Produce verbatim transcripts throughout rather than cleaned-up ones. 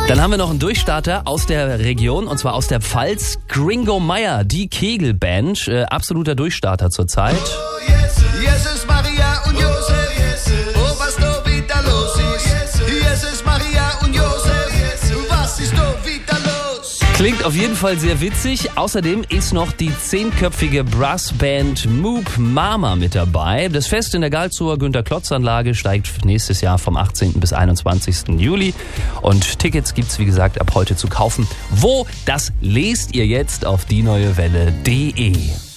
Dann haben wir noch einen Durchstarter aus der Region, und zwar aus der Pfalz. Gringo Meyer, die Kegelband, äh, absoluter Durchstarter zurzeit. Oh, yes, Jesus, Maria und Josef. Oh, yes, oh, was da wieder los ist. Oh, yes, Jesus, Maria und Josef. Oh, yes, was ist da wieder los? Klingt auf jeden Fall sehr witzig. Außerdem ist noch die zehnköpfige Brassband Moop Mama mit dabei. Das Fest in der Galzower Günter-Klotz-Anlage steigt nächstes Jahr vom achtzehnten bis einundzwanzigsten Juli. Und Tickets gibt's wie gesagt ab heute zu kaufen. Wo? Das lest ihr jetzt auf die neue Welle punkt de.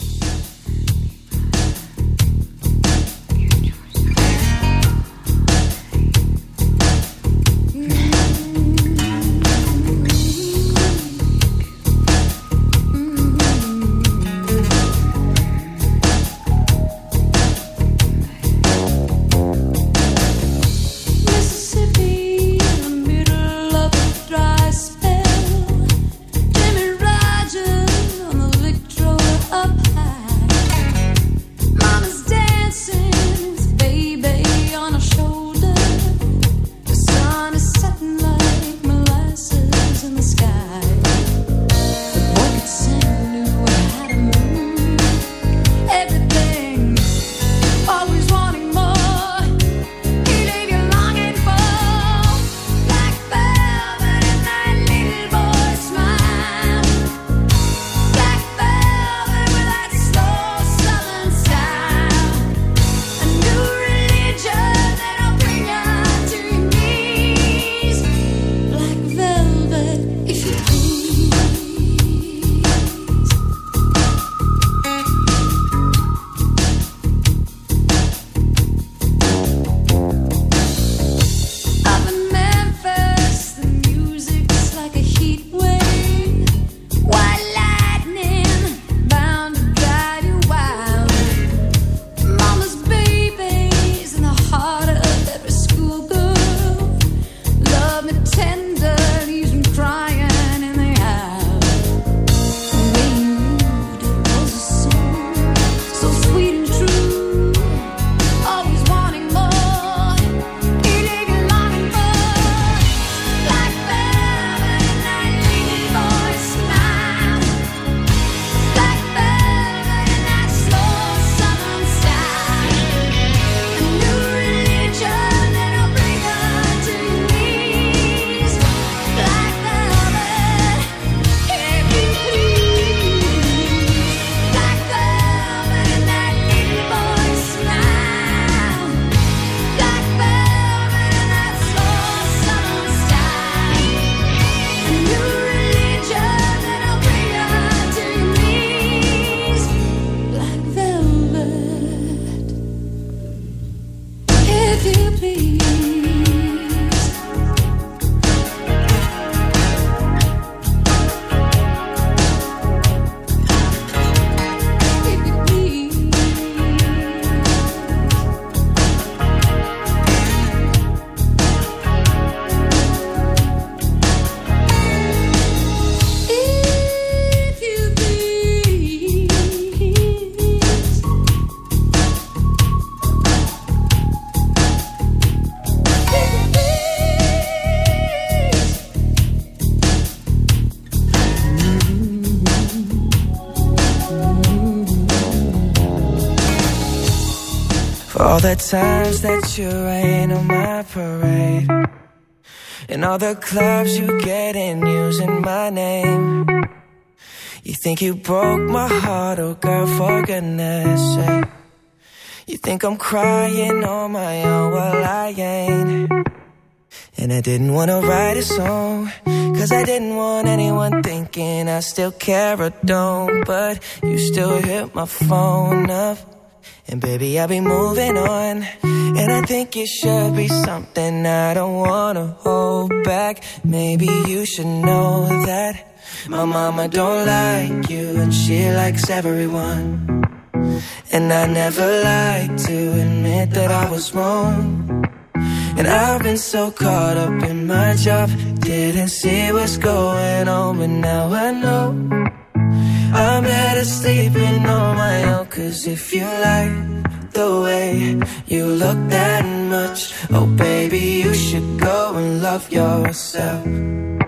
For all the times that you rain on my parade, and all the clubs you get in using my name. You think you broke my heart, oh girl, for goodness sake. You think I'm crying on my own, well I ain't. And I didn't wanna write a song, cause I didn't want anyone thinking I still care or don't. But you still hit my phone up, and baby, I'll be moving on. And I think it should be something I don't wanna hold back. Maybe you should know that my mama don't like you, and she likes everyone. And I never like to admit that I was wrong. And I've been so caught up in my job, didn't see what's going on, but now I know I'm better sleeping on my own. Cause if you like the way you look that much, oh baby, you should go and love yourself.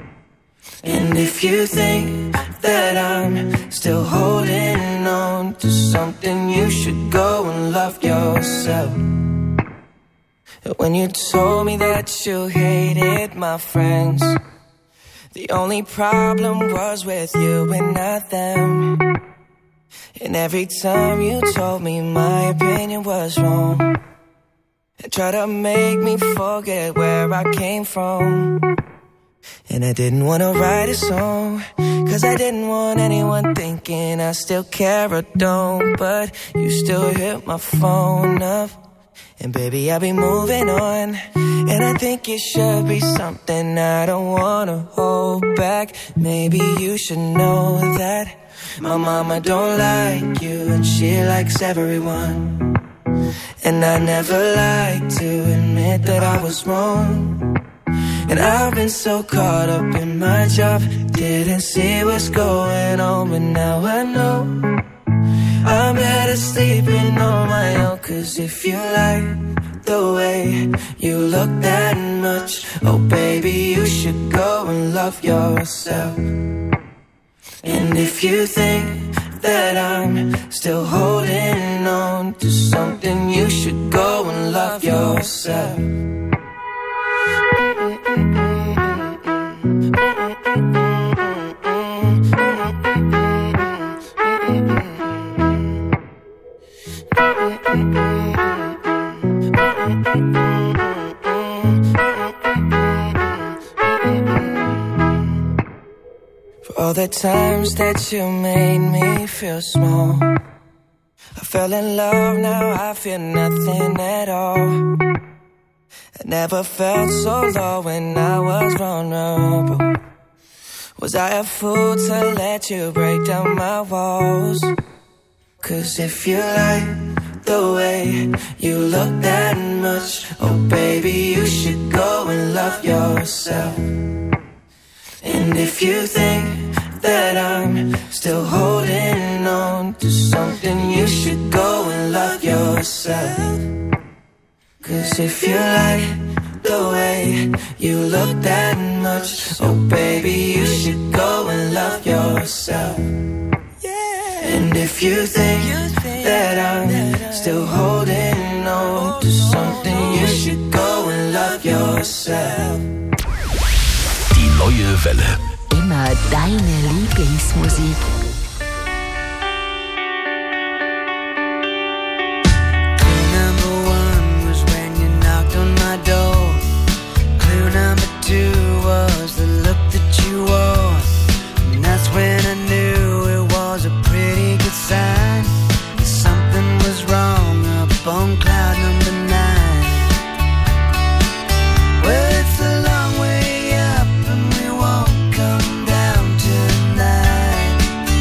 And if you think that I'm still holding on to something, you should go and love yourself. When you told me that you hated my friends, the only problem was with you and not them. And every time you told me my opinion was wrong, and tried to make me forget where I came from. And I didn't want to write a song, cause I didn't want anyone thinking I still care or don't. But you still hit my phone up, and baby, I'll be moving on. And I think it should be something I don't wanna hold back. Maybe you should know that my mama don't like you, and she likes everyone. And I never like to admit that I was wrong. And I've been so caught up in my job, didn't see what's going on. But now I know I'm better sleeping on my own. Cause if you like the way you look that much, oh baby, you should go and love yourself. And if you think that I'm still holding on to something, you should go and love yourself. For all the times that you made me feel small, I fell in love, now I feel nothing at all. I never felt so low when I was vulnerable. Was I a fool to let you break down my walls? Cause if you like the way you look that much, oh baby, you should go and love yourself. And if you think that I'm still holding on to something, you should go and love yourself. Cause if you like the way you look that much, oh baby, you should go and love yourself. And if you think that I'm still holding on to something, you should go and love yourself. Die neue Welle. Immer deine Lieblingsmusik. Two was the look that you wore, and that's when I knew it was a pretty good sign. Something was wrong up on cloud number nine. Well, it's a long way up and we won't come down tonight.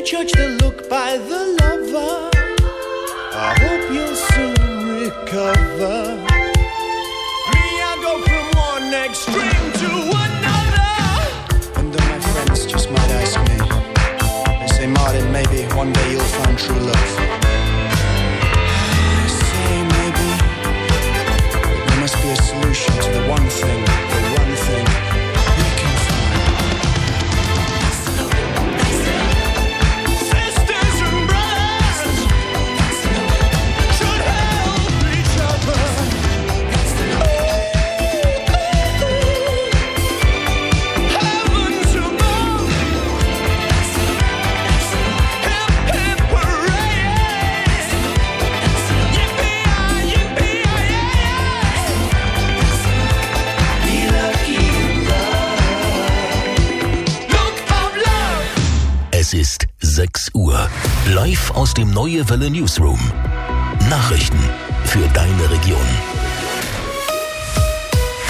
judge the look by the lover. I hope you'll soon recover. Me, I go from one extreme to another. And then my friends just might ask me. They say, Martin, maybe one day you'll find true love. I say maybe, but there must be a solution to the one thing, the one thing we can find. Es ist sechs Uhr. Live aus dem Neue Welle Newsroom. Nachrichten für deine Region.